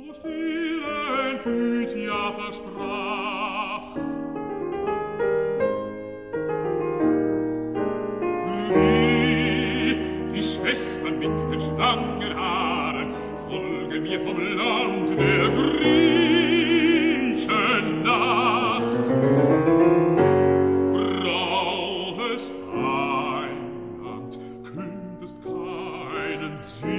stillen Pythia versprach. Wie die Schwestern mit den Schlangenhaaren folgen mir vom Land der Griechen nach. Braues Heiland, kündest keinen Sinn,